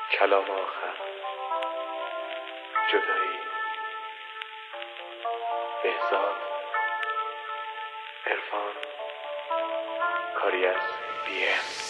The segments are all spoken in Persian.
کلام آخر جدایی. بهزاد، عرفان، کاری از BM.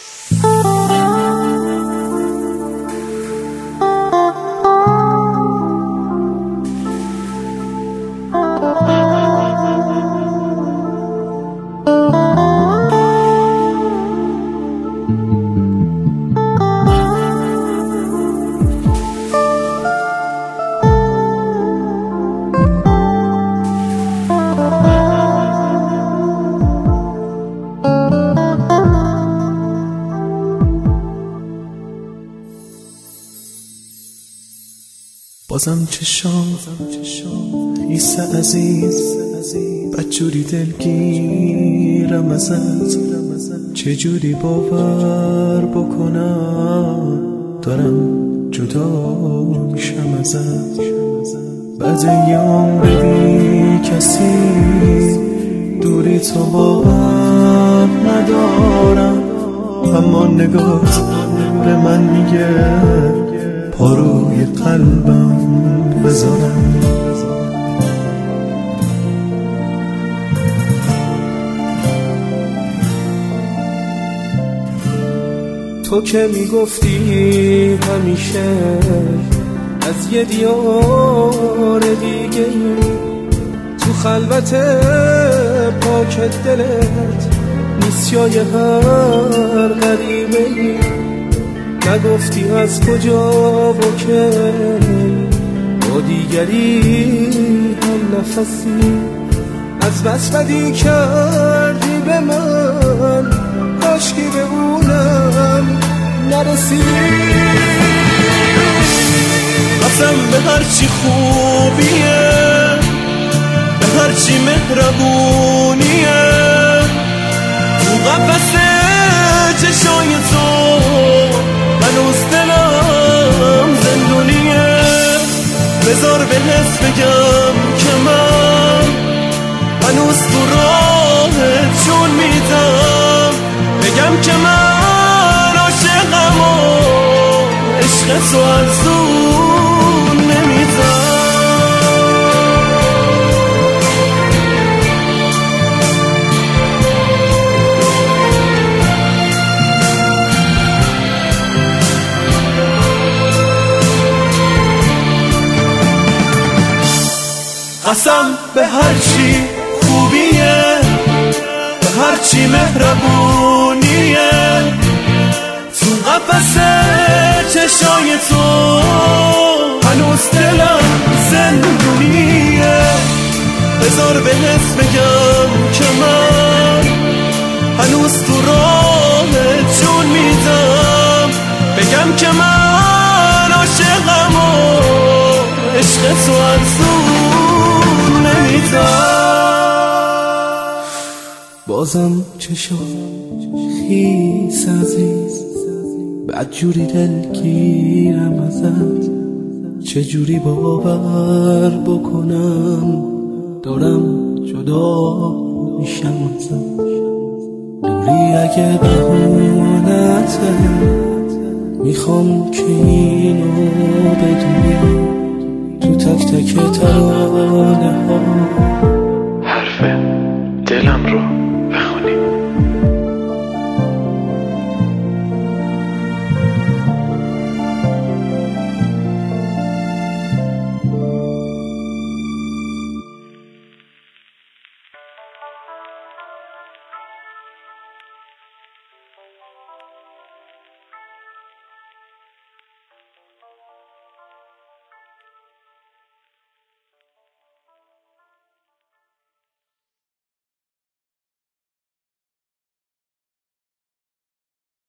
بازم چشام عیسی عزیز بدجوری دلگیرم ازت، چجوری باور بکنم دارم جدا میشم ازت. بعد یه عمر بی کسی دوری تو باور ندارم، اما نگات به من میگه پا روی قلبم بذارم. تو که میگفتی همیشه از یه دیار دیگه تو خلوت پاکت دلت نیست جای هر غریبه. نگفتی از کجا و که با دیگری هم نفسی، از بس بدی کردی به من کاشکی به اونم نرسی. قسم به هرچی خوبیه، به هرچی مهربونیه، تو قفس چشای تو هنوز دلم زندونیه. بذار به حس بگم که من هنوز تو راهت جون میدم، بگم که من عاشقم و عشق تو از اون نمیدم. قسم به هرچی خوبیه، به هرچی مهربونیه، تو قفس چشای تو هنوز دلم زندونیه. بذار به حس بگم که من هنوز تو راه جون میدم، بگم که من عاشقم و عشق تو از اون نمیدم. بازم چشام خیس عزیز بدجوری دلگیرم ازت، چجوری باور بکنم دارم جدا میشم ازت. دوری اگه بهونته میخوام که اینو بدونی، تو تک تک ترانه ها حرف دلم رو